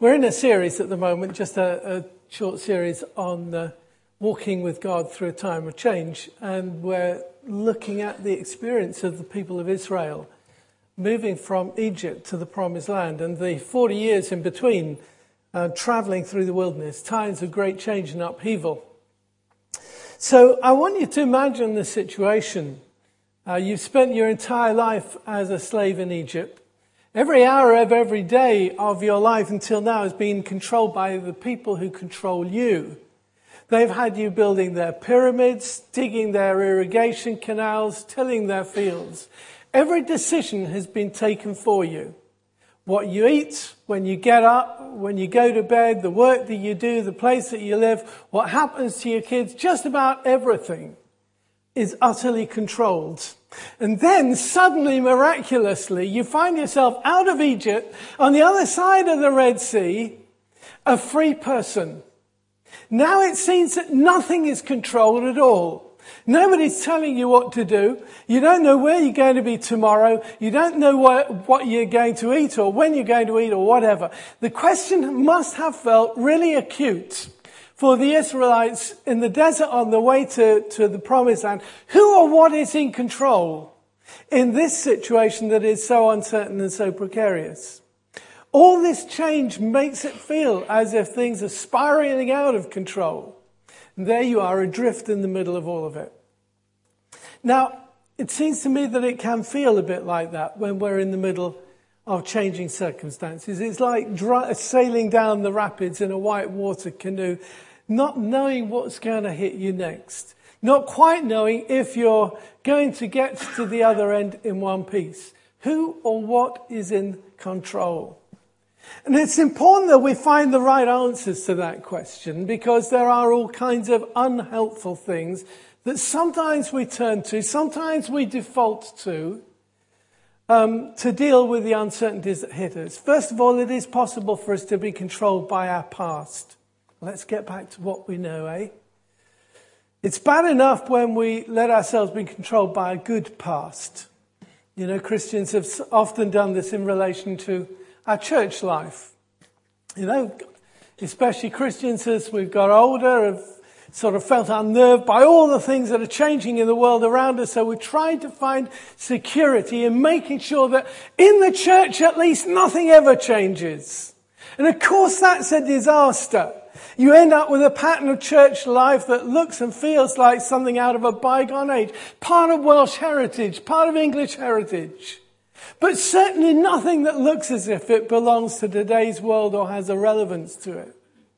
We're in a series at the moment, just a short series on walking with God through a time of change. And we're looking at the experience of the people of Israel moving from Egypt to the Promised Land and the 40 years in between, traveling through the wilderness, times of great change and upheaval. So I want you to imagine the situation. You've spent your entire life as a slave in Egypt. Every hour of every day of your life until now has been controlled by the people who control you. They've had you building their pyramids, digging their irrigation canals, tilling their fields. Every decision has been taken for you. What you eat, when you get up, when you go to bed, the work that you do, the place that you live, what happens to your kids, just about everything is utterly controlled. And then suddenly, miraculously, you find yourself out of Egypt, on the other side of the Red Sea, a free person. Now it seems that nothing is controlled at all. Nobody's telling you what to do. You don't know where you're going to be tomorrow. You don't know what you're going to eat or when you're going to eat or whatever. The question must have felt really acute for the Israelites in the desert on the way to the Promised Land. Who or what is in control in this situation that is so uncertain and so precarious? All this change makes it feel as if things are spiraling out of control. And there you are, adrift in the middle of all of it. Now, it seems to me that it can feel a bit like that when we're in the middle of changing circumstances. It's like sailing down the rapids in a white water canoe, not knowing what's going to hit you next. Not quite knowing if you're going to get to the other end in one piece. Who or what is in control? And it's important that we find the right answers to that question, because there are all kinds of unhelpful things that sometimes we turn to, sometimes we default to deal with the uncertainties that hit us. First of all, it is possible for us to be controlled by our past. Let's get back to what we know, eh? It's bad enough when we let ourselves be controlled by a good past. You know, Christians have often done this in relation to our church life. You know, especially Christians as we've got older have sort of felt unnerved by all the things that are changing in the world around us. So we're trying to find security in making sure that in the church at least nothing ever changes. And of course that's a disaster. You end up with a pattern of church life that looks and feels like something out of a bygone age. Part of Welsh heritage, part of English heritage. But certainly nothing that looks as if it belongs to today's world or has a relevance to it.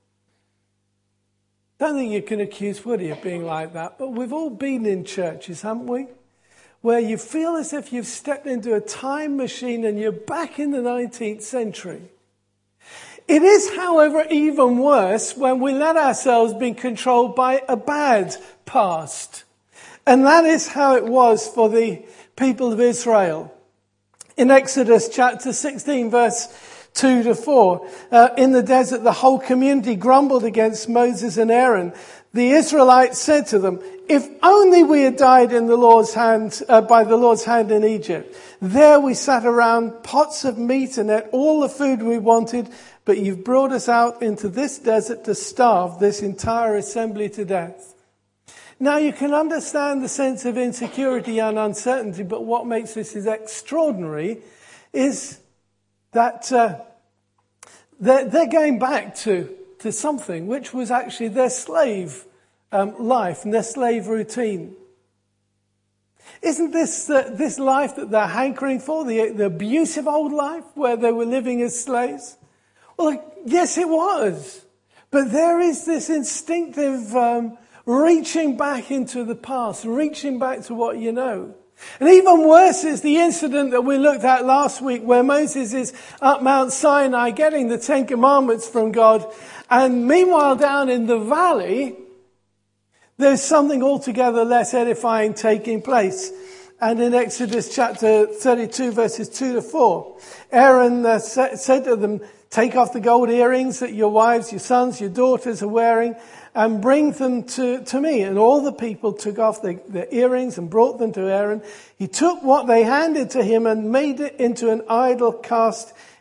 Don't think you can accuse Woody of being like that, but we've all been in churches, haven't we? Where you feel as if you've stepped into a time machine and you're back in the 19th century. It is, however, even worse when we let ourselves be controlled by a bad past. And that is how it was for the people of Israel. In Exodus chapter 16, verse 2 to 4, in the desert, the whole community grumbled against Moses and Aaron. The Israelites said to them, "If only we had died in the Lord's hand, by the Lord's hand in Egypt. There we sat around pots of meat and ate all the food we wanted, but you've brought us out into this desert to starve this entire assembly to death." Now you can understand the sense of insecurity and uncertainty, but what makes this is extraordinary is that they're going back to something which was actually their slave life and their slave routine. Isn't this this life that they're hankering for, the abusive old life where they were living as slaves? Well, yes, it was. But there is this instinctive reaching back into the past, reaching back to what you know. And even worse is the incident that we looked at last week where Moses is up Mount Sinai getting the 10 Commandments from God. And meanwhile down in the valley, there's something altogether less edifying taking place. And in Exodus chapter 32 verses 2 to 4, Aaron said to them, "Take off the gold earrings that your wives, your sons, your daughters are wearing and bring them to me." And all the people took off their earrings and brought them to Aaron. He took what they handed to him and made it into an idol cast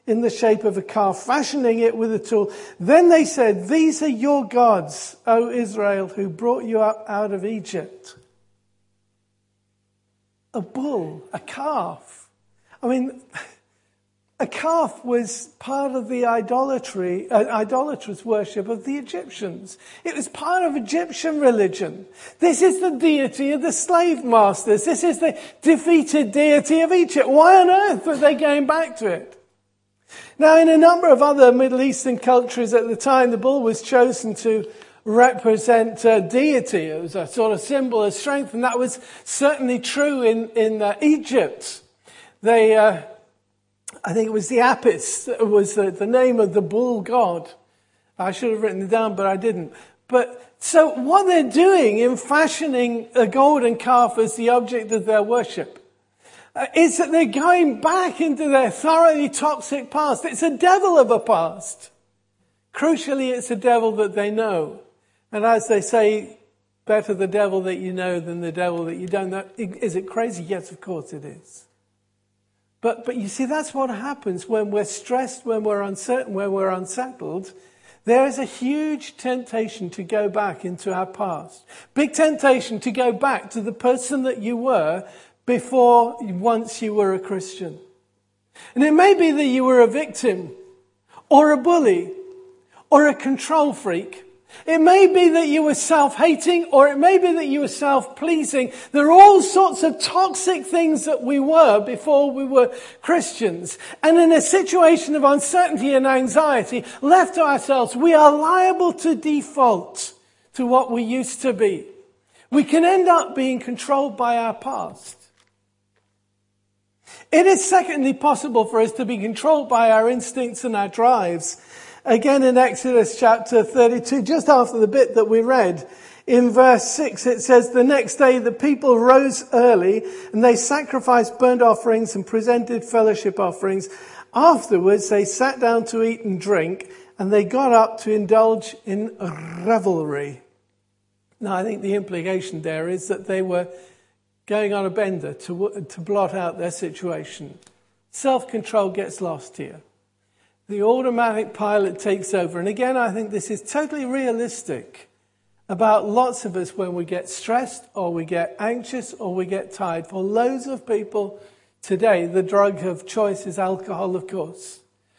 in the shape of a calf, fashioning it with a tool. Then they said, "These are your gods, O Israel, who brought you up out of Egypt." A bull, a calf. I mean, a calf was part of the idolatrous worship of the Egyptians. It was part of Egyptian religion. This is the deity of the slave masters. This is the defeated deity of Egypt. Why on earth were they going back to it? Now, in a number of other Middle Eastern cultures at the time, the bull was chosen to represent deity. It was a sort of symbol of strength, and that was certainly true in Egypt. I think it was the Apis that was the name of the bull god. I should have written it down, but I didn't. But so what they're doing in fashioning a golden calf as the object of their worship is that they're going back into their thoroughly toxic past. It's a devil of a past. Crucially, it's a devil that they know. And as they say, better the devil that you know than the devil that you don't know. Is it crazy? Yes, of course it is. But you see, that's what happens when we're stressed, when we're uncertain, when we're unsettled. There is a huge temptation to go back into our past. Big temptation to go back to the person that you were before once you were a Christian. And it may be that you were a victim, or a bully, or a control freak. It may be that you were self-hating, or it may be that you were self-pleasing. There are all sorts of toxic things that we were before we were Christians. And in a situation of uncertainty and anxiety, left to ourselves, we are liable to default to what we used to be. We can end up being controlled by our past. It is secondly possible for us to be controlled by our instincts and our drives. Again, in Exodus chapter 32, just after the bit that we read, in verse 6, it says, "The next day the people rose early and they sacrificed burnt offerings and presented fellowship offerings. Afterwards, they sat down to eat and drink, and they got up to indulge in revelry." Now, I think the implication there is that they were going on a bender to blot out their situation. Self-control gets lost here. The automatic pilot takes over. And again, I think this is totally realistic about lots of us when we get stressed or we get anxious or we get tired. For loads of people today, the drug of choice is alcohol, of course.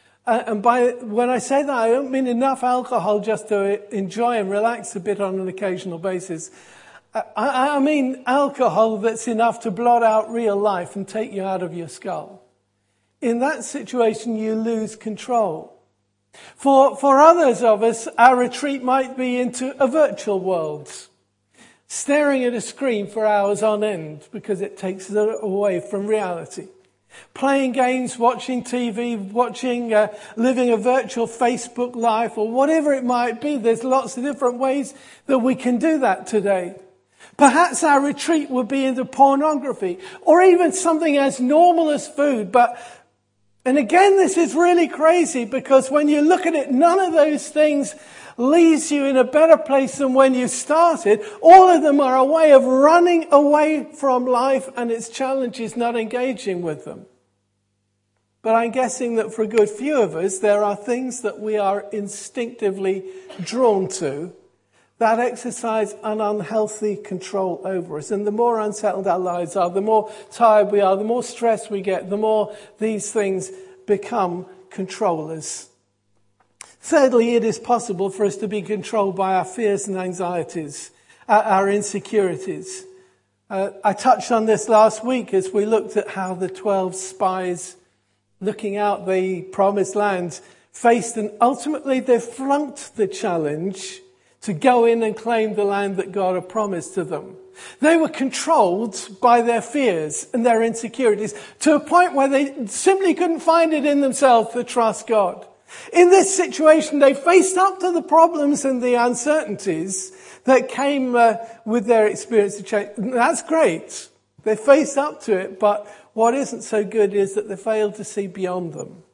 When I say that, I don't mean enough alcohol just to enjoy and relax a bit on an occasional basis. I mean alcohol that's enough to blot out real life and take you out of your skull. In that situation, you lose control. For others of us, our retreat might be into a virtual world, staring at a screen for hours on end because it takes us away from reality. Playing games, watching TV, living a virtual Facebook life, or whatever it might be. There's lots of different ways that we can do that today. Perhaps our retreat would be into pornography, or even something as normal as food. And again, this is really crazy because when you look at it, none of those things leaves you in a better place than when you started. All of them are a way of running away from life and its challenges, not engaging with them. But I'm guessing that for a good few of us, there are things that we are instinctively drawn to that exercise an unhealthy control over us. And the more unsettled our lives are, the more tired we are, the more stressed we get, the more these things become controllers. Thirdly, it is possible for us to be controlled by our fears and anxieties, our insecurities. I touched on this last week as we looked at how the 12 spies looking out the promised land faced, and ultimately they flunked the challenge to go in and claim the land that God had promised to them. They were controlled by their fears and their insecurities to a point where they simply couldn't find it in themselves to trust God. In this situation, they faced up to the problems and the uncertainties that came with their experience of change. That's great. They faced up to it, but what isn't so good is that they failed to see beyond them.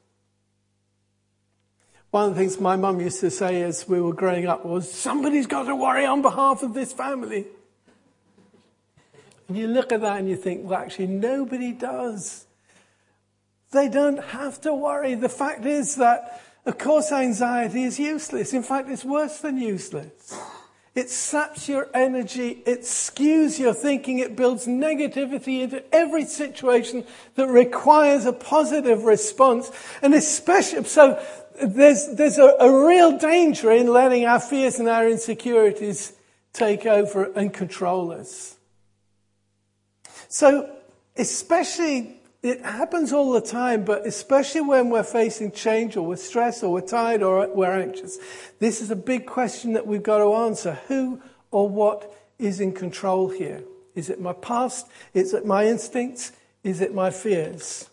One of the things my mum used to say as we were growing up was, somebody's got to worry on behalf of this family. And you look at that and you think, well, actually, nobody does. They don't have to worry. The fact is that, of course, anxiety is useless. In fact, it's worse than useless. It saps your energy, it skews your thinking, it builds negativity into every situation that requires a positive response. And especially, so there's a real danger in letting our fears and our insecurities take over and control us. So especially, it happens all the time, but especially when we're facing change or we're stressed or we're tired or we're anxious, this is a big question that we've got to answer. Who or what is in control here? Is it my past? Is it my instincts? Is it my fears?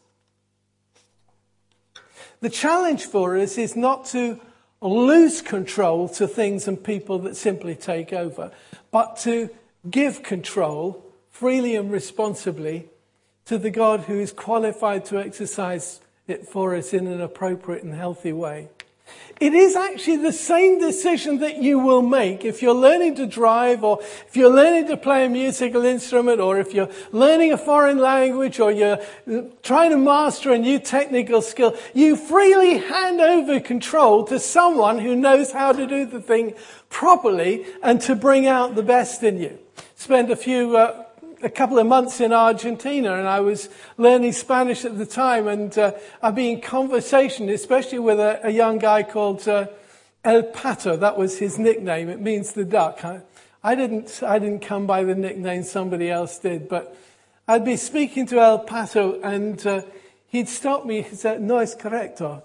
The challenge for us is not to lose control to things and people that simply take over, but to give control freely and responsibly to the God who is qualified to exercise it for us in an appropriate and healthy way. It is actually the same decision that you will make if you're learning to drive, or if you're learning to play a musical instrument, or if you're learning a foreign language, or you're trying to master a new technical skill. You freely hand over control to someone who knows how to do the thing properly and to bring out the best in you. Spent a couple of months in Argentina, and I was learning Spanish at the time, and I'd be in conversation, especially with a young guy called El Pato. That was his nickname. It means the duck. I didn't come by the nickname, somebody else did, but I'd be speaking to El Pato, and he'd stop me. He'd say, "No es correcto."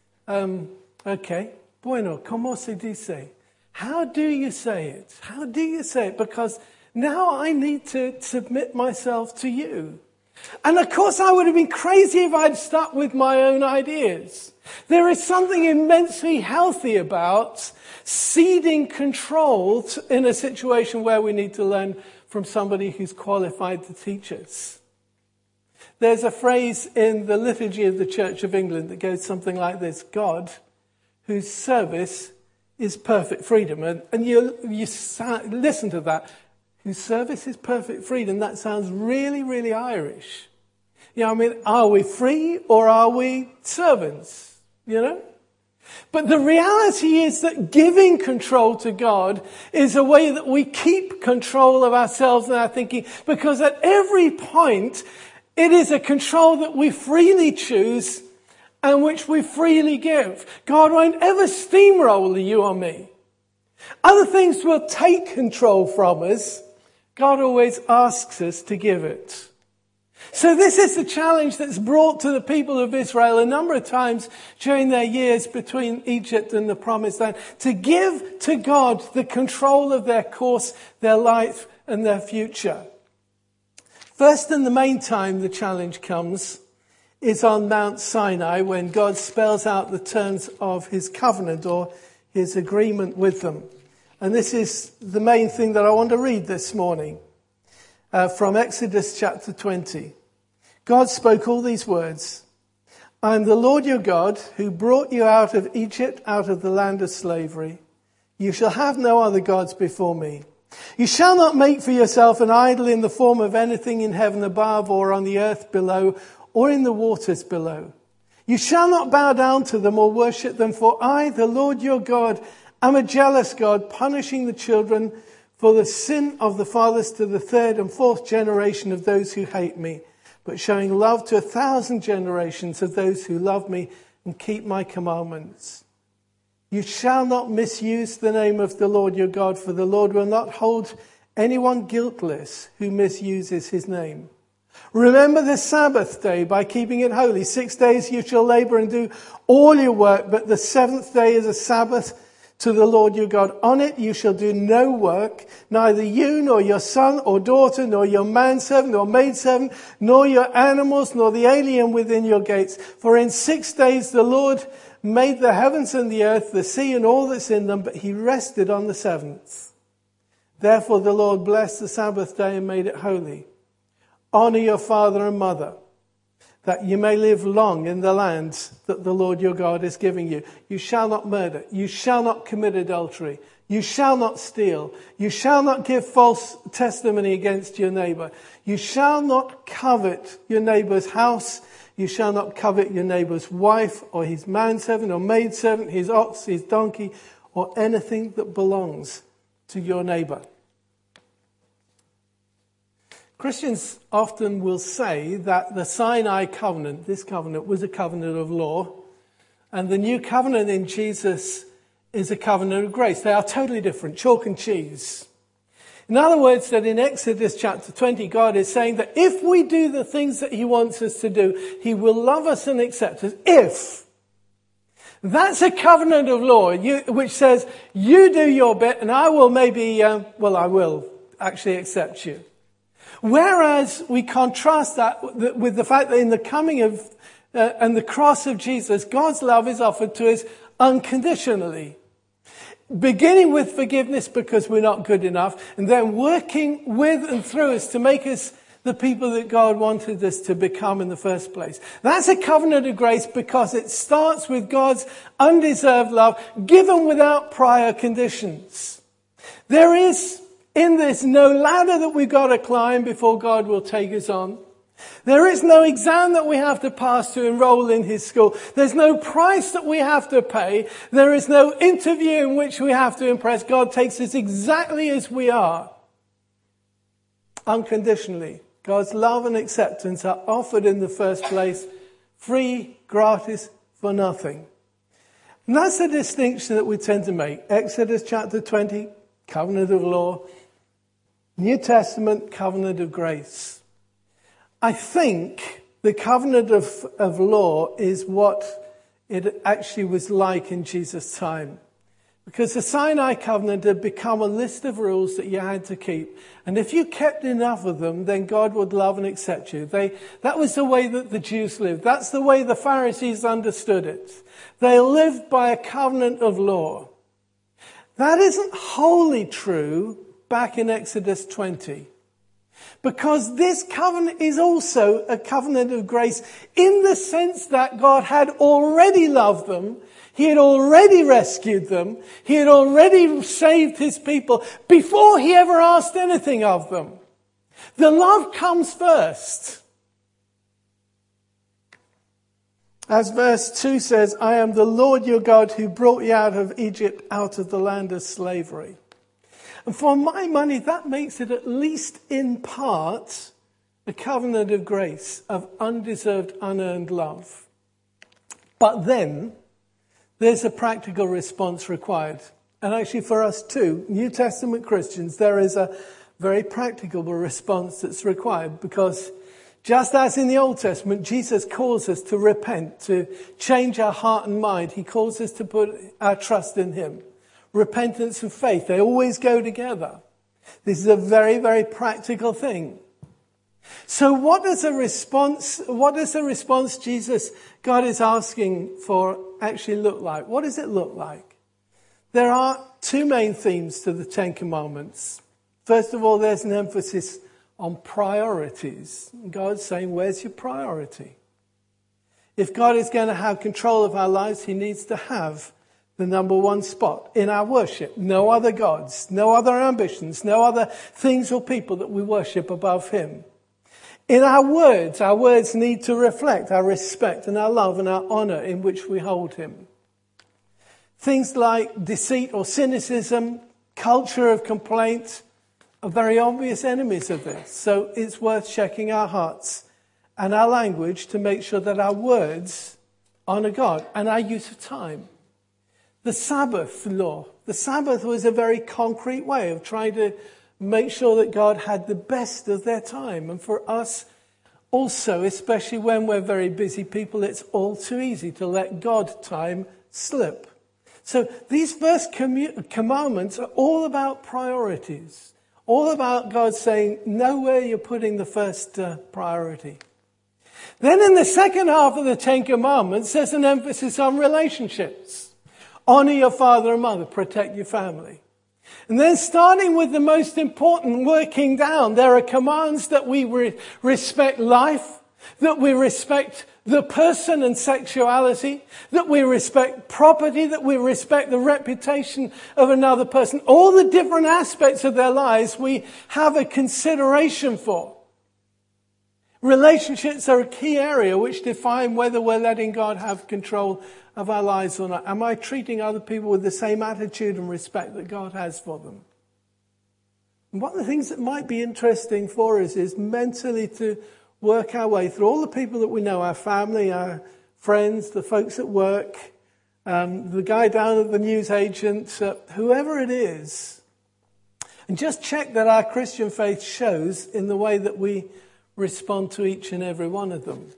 Okay. Bueno, ¿cómo se dice? How do you say it? How do you say it? Because now I need to submit myself to you. And of course I would have been crazy if I'd stuck with my own ideas. There is something immensely healthy about ceding control in a situation where we need to learn from somebody who's qualified to teach us. There's a phrase in the liturgy of the Church of England that goes something like this: God, whose service is perfect freedom. And you listen to that. Whose service is perfect freedom. That sounds really, really Irish. You know, I mean, are we free or are we servants? You know? But the reality is that giving control to God is a way that we keep control of ourselves and our thinking, because at every point it is a control that we freely choose and which we freely give. God won't ever steamroll you or me. Other things will take control from us. God always asks us to give it. So this is the challenge that's brought to the people of Israel a number of times during their years between Egypt and the Promised Land, to give to God the control of their course, their life, and their future. First and the main time the challenge comes is on Mount Sinai, when God spells out the terms of his covenant, or his agreement with them. And this is the main thing that I want to read this morning from Exodus chapter 20. God spoke all these words: "I am the Lord your God, who brought you out of Egypt, out of the land of slavery. You shall have no other gods before me. You shall not make for yourself an idol in the form of anything in heaven above, or on the earth below, or in the waters below. You shall not bow down to them or worship them, for I, the Lord your God, am a jealous God, punishing the children for the sin of the fathers to the third and fourth generation of those who hate me, but showing love to 1,000 generations of those who love me and keep my commandments. You shall not misuse the name of the Lord your God, for the Lord will not hold anyone guiltless who misuses his name. Remember the Sabbath day by keeping it holy. 6 days you shall labor and do all your work, but the seventh day is a Sabbath to the Lord your God. On it you shall do no work, neither you nor your son or daughter, nor your manservant or maidservant, nor your animals, nor the alien within your gates. For in 6 days the Lord made the heavens and the earth, the sea and all that's in them, but he rested on the seventh. Therefore the Lord blessed the Sabbath day and made it holy. Honor your father and mother, that you may live long in the land that the Lord your God is giving you. You shall not murder. You shall not commit adultery. You shall not steal. You shall not give false testimony against your neighbor. You shall not covet your neighbor's house. You shall not covet your neighbour's wife or his manservant or maidservant, his ox, his donkey, or anything that belongs to your neighbour. Christians often will say that the Sinai covenant, this covenant, was a covenant of law, and the new covenant in Jesus is a covenant of grace. They are totally different, chalk and cheese. In other words, that in Exodus chapter 20, God is saying that if we do the things that he wants us to do, he will love us and accept us. If. That's a covenant of law, which says, you do your bit and I will I will actually accept you. Whereas we contrast that with the fact that in the coming of and the cross of Jesus, God's love is offered to us unconditionally. Beginning with forgiveness because we're not good enough, and then working with and through us to make us the people that God wanted us to become in the first place. That's a covenant of grace because it starts with God's undeserved love given without prior conditions. There is in this no ladder that we've got to climb before God will take us on. There is no exam that we have to pass to enroll in his school. There's no price that we have to pay. There is no interview in which we have to impress. God takes us exactly as we are. Unconditionally. God's love and acceptance are offered in the first place, free, gratis, for nothing. And that's the distinction that we tend to make. Exodus chapter 20, covenant of law. New Testament, covenant of grace. I think the covenant of law is what it actually was like in Jesus' time. Because the Sinai covenant had become a list of rules that you had to keep. And if you kept enough of them, then God would love and accept you. That was the way that the Jews lived. That's the way the Pharisees understood it. They lived by a covenant of law. That isn't wholly true back in Exodus 20. Because this covenant is also a covenant of grace in the sense that God had already loved them. He had already rescued them. He had already saved his people before he ever asked anything of them. The love comes first. As verse 2 says, I am the Lord your God who brought you out of Egypt, out of the land of slavery. And for my money, that makes it at least in part a covenant of grace, of undeserved, unearned love. But then there's a practical response required. And actually for us too, New Testament Christians, there is a very practical response that's required, because just as in the Old Testament, Jesus calls us to repent, to change our heart and mind. He calls us to put our trust in him. Repentance and faith, they always go together. This is a very, very practical thing. So what does the response God is asking for actually look like? What does it look like? There are two main themes to the Ten Commandments. First of all, there's an emphasis on priorities. God's saying, where's your priority? If God is going to have control of our lives, he needs to have the number one spot in our worship. No other gods, no other ambitions, no other things or people that we worship above him. In our words need to reflect our respect and our love and our honour in which we hold him. Things like deceit or cynicism, culture of complaint are very obvious enemies of this. So it's worth checking our hearts and our language to make sure that our words honour God, and our use of time. The Sabbath law. The Sabbath was a very concrete way of trying to make sure that God had the best of their time. And for us also, especially when we're very busy people, it's all too easy to let God time slip. So these first commandments are all about priorities. All about God saying, know where you're putting the first priority. Then in the second half of the Ten Commandments, there's an emphasis on relationships. Honor your father and mother. Protect your family. And then starting with the most important, working down, there are commands that we respect life, that we respect the person and sexuality, that we respect property, that we respect the reputation of another person. All the different aspects of their lives we have a consideration for. Relationships are a key area which define whether we're letting God have control of our lives or not. Am I treating other people with the same attitude and respect that God has for them? And one of the things that might be interesting for us is mentally to work our way through all the people that we know, our family, our friends, the folks at work, the guy down at the newsagent, whoever it is, and just check that our Christian faith shows in the way that we respond to each and every one of them.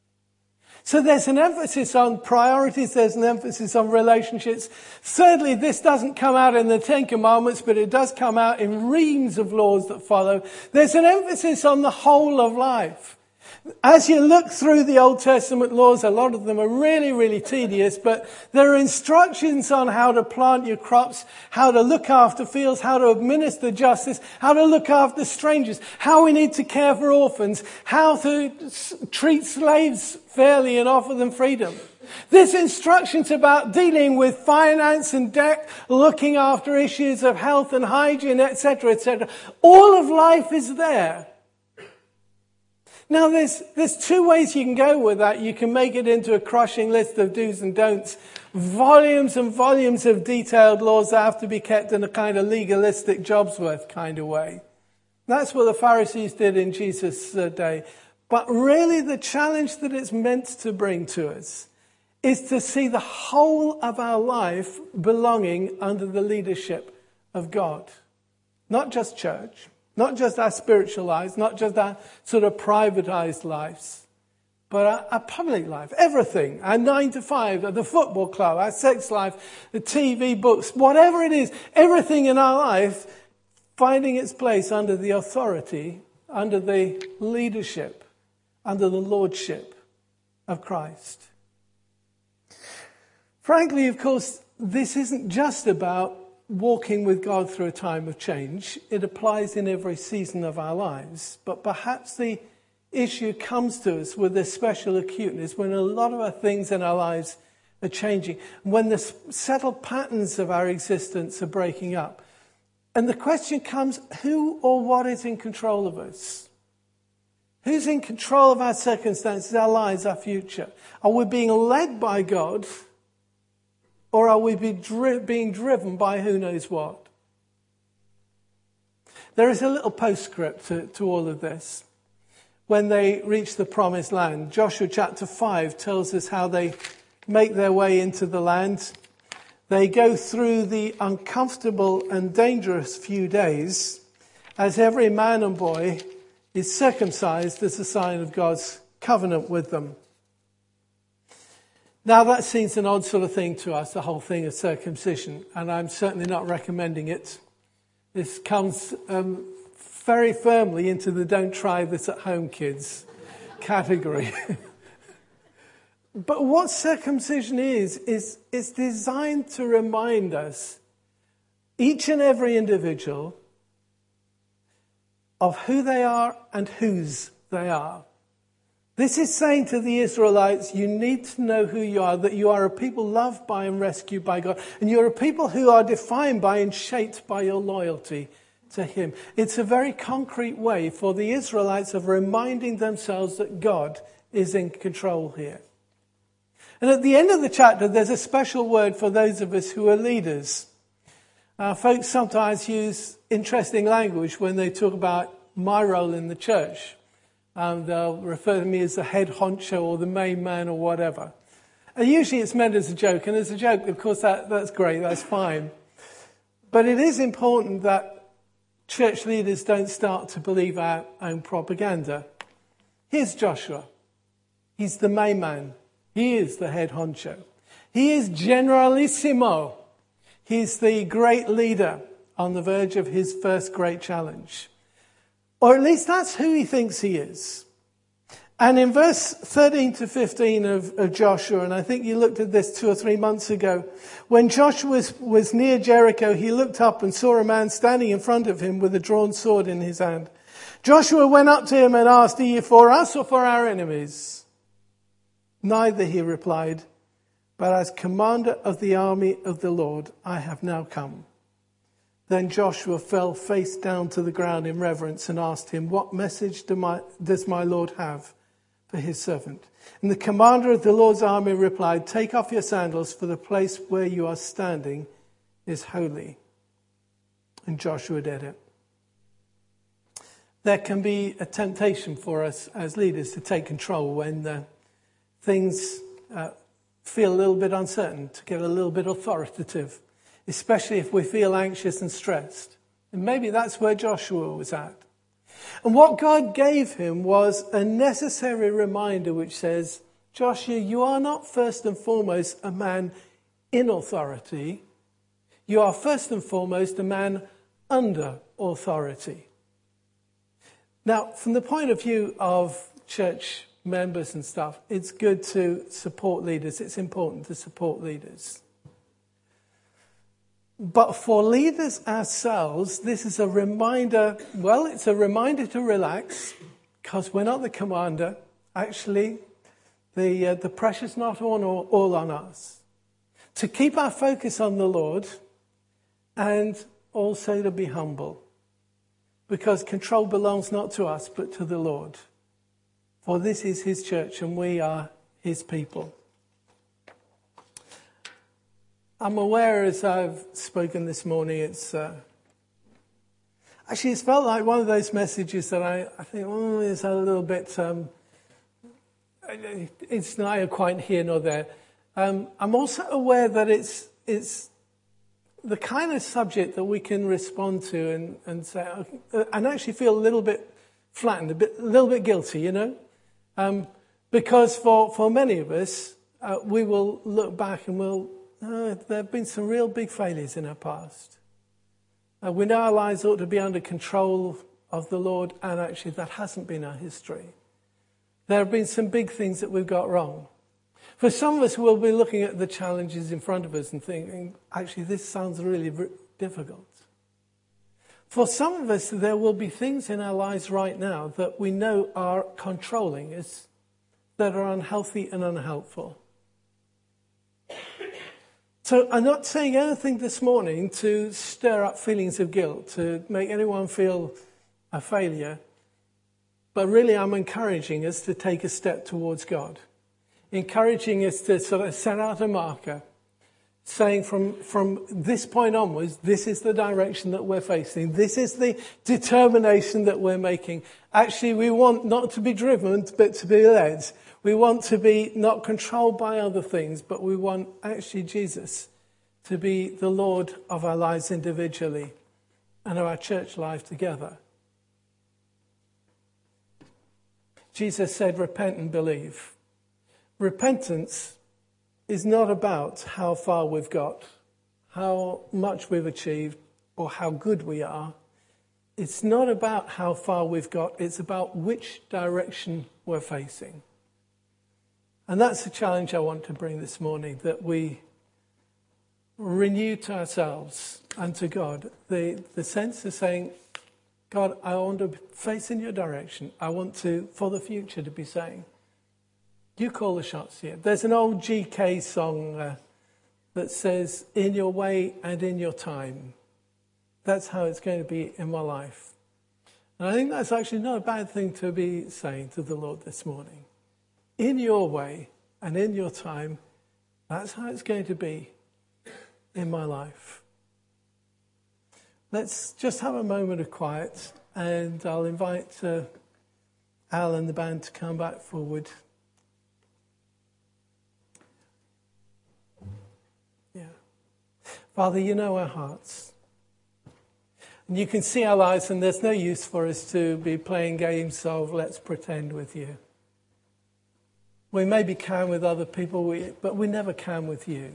So there's an emphasis on priorities, there's an emphasis on relationships. Thirdly, this doesn't come out in the Ten Commandments, but it does come out in reams of laws that follow. There's an emphasis on the whole of life. As you look through the Old Testament laws, a lot of them are really, really tedious, but there are instructions on how to plant your crops, how to look after fields, how to administer justice, how to look after strangers, how we need to care for orphans, how to treat slaves fairly and offer them freedom. There's instructions about dealing with finance and debt, looking after issues of health and hygiene, etc., etc. All of life is there. Now, there's two ways you can go with that. You can make it into a crushing list of do's and don'ts. Volumes and volumes of detailed laws that have to be kept in a kind of legalistic Jobsworth kind of way. That's what the Pharisees did in Jesus' day. But really the challenge that it's meant to bring to us is to see the whole of our life belonging under the leadership of God. Not just church. Not just our spiritual lives, not just our sort of privatized lives, but our public life, everything, our 9 to 5, the football club, our sex life, the TV, books, whatever it is, everything in our life finding its place under the authority, under the leadership, under the lordship of Christ. Frankly, of course, this isn't just about walking with God through a time of change. It applies in every season of our lives. But perhaps the issue comes to us with a special acuteness when a lot of our things in our lives are changing, when the settled patterns of our existence are breaking up. And the question comes, who or what is in control of us? Who's in control of our circumstances, our lives, our future? Are we being led by God? Or are we being driven by who knows what? There is a little postscript to all of this. When they reach the promised land, Joshua chapter 5 tells us how they make their way into the land. They go through the uncomfortable and dangerous few days as every man and boy is circumcised as a sign of God's covenant with them. Now that seems an odd sort of thing to us, the whole thing of circumcision, and I'm certainly not recommending it. This comes very firmly into the don't try this at home kids category. But what circumcision is it's designed to remind us, each and every individual, of who they are and whose they are. This is saying to the Israelites, you need to know who you are, that you are a people loved by and rescued by God. And you're a people who are defined by and shaped by your loyalty to Him. It's a very concrete way for the Israelites of reminding themselves that God is in control here. And at the end of the chapter, there's a special word for those of us who are leaders. Folks sometimes use interesting language when they talk about my role in the church. They'll refer to me as the head honcho or the main man or whatever. And usually it's meant as a joke. And as a joke, of course, that's great. That's fine. But it is important that church leaders don't start to believe our own propaganda. Here's Joshua. He's the main man. He is the head honcho. He is generalissimo. He's the great leader on the verge of his first great challenge. Or at least that's who he thinks he is. And in verse 13 to 15 of Joshua, and I think you looked at this 2 or 3 months ago, when Joshua was near Jericho, he looked up and saw a man standing in front of him with a drawn sword in his hand. Joshua went up to him and asked, "Are you for us or for our enemies?" "Neither," he replied, "but as commander of the army of the Lord, I have now come." Then Joshua fell face down to the ground in reverence and asked him, "What message does my Lord have for his servant?" And the commander of the Lord's army replied, "Take off your sandals, for the place where you are standing is holy." And Joshua did it. There can be a temptation for us as leaders to take control when things feel a little bit uncertain, to get a little bit authoritative, especially if we feel anxious and stressed. And maybe that's where Joshua was at. And what God gave him was a necessary reminder which says, Joshua, you are not first and foremost a man in authority. You are first and foremost a man under authority. Now, from the point of view of church members and stuff, it's good to support leaders. It's important to support leaders. But for leaders ourselves, this is a reminder, well, it's a reminder to relax, because we're not the commander. Actually, the pressure's not all on us. To keep our focus on the Lord, and also to be humble. Because control belongs not to us, but to the Lord. For this is his church and we are his people. I'm aware as I've spoken this morning, it's felt like one of those messages that I think, is a little bit, it's neither quite here nor there. I'm also aware that it's the kind of subject that we can respond to and say, and actually feel a little bit flattened, a little bit guilty, because for many of us, we will look back and there have been some real big failures in our past. We know our lives ought to be under control of the Lord, and actually that hasn't been our history. There have been some big things that we've got wrong. For some of us, we'll be looking at the challenges in front of us and thinking, actually, this sounds really difficult. For some of us, there will be things in our lives right now that we know are controlling us, that are unhealthy and unhelpful. So I'm not saying anything this morning to stir up feelings of guilt, to make anyone feel a failure, but really I'm encouraging us to take a step towards God. Encouraging us to sort of set out a marker, saying from this point onwards, this is the direction that we're facing. This is the determination that we're making. Actually, we want not to be driven, but to be led. We want to be not controlled by other things, but we want actually Jesus to be the Lord of our lives individually and of our church life together. Jesus said, repent and believe. Repentance is not about how far we've got, how much we've achieved, or how good we are. It's not about how far we've got, it's about which direction we're facing. And that's the challenge I want to bring this morning, that we renew to ourselves and to God the sense of saying, God, I want to face in your direction. I want to, for the future, to be saying, you call the shots here. There's an old GK song that says, in your way and in your time. That's how it's going to be in my life. And I think that's actually not a bad thing to be saying to the Lord this morning. In your way and in your time, that's how it's going to be in my life. Let's just have a moment of quiet, and I'll invite Al and the band to come back forward. Father, you know our hearts. And you can see our lives, and there's no use for us to be playing games of let's pretend with you. We maybe can with other people, but we never can with you.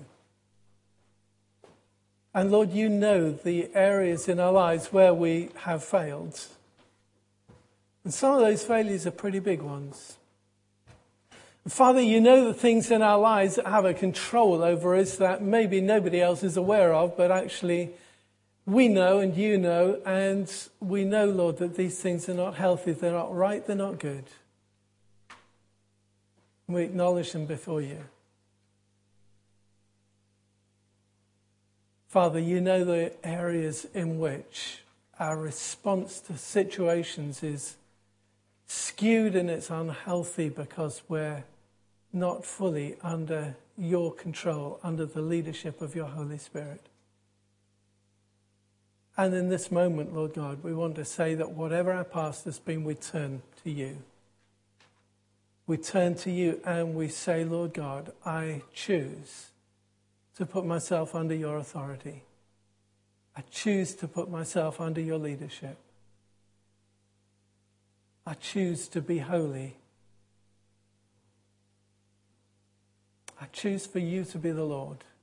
And Lord, you know the areas in our lives where we have failed. And some of those failures are pretty big ones. Father, you know the things in our lives that have a control over us that maybe nobody else is aware of, but actually we know and you know, and we know, Lord, that these things are not healthy, they're not right, they're not good. We acknowledge them before you. Father, you know the areas in which our response to situations is skewed and it's unhealthy because we're not fully under your control, under the leadership of your Holy Spirit. And in this moment, Lord God, we want to say that whatever our past has been, we turn to you. We turn to you and we say, Lord God, I choose to put myself under your authority. I choose to put myself under your leadership. I choose to be holy. I choose for you to be the Lord.